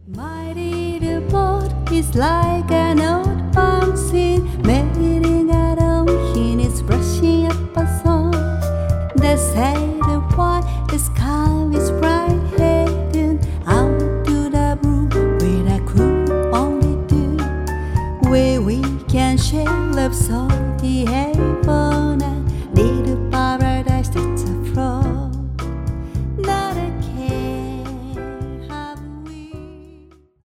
My little boat is like an old farm scene, 메리는 가로hin is brushing up a song. The sailor boy, the sky is bright heading out to the blue, where I could only do, where we can share love so the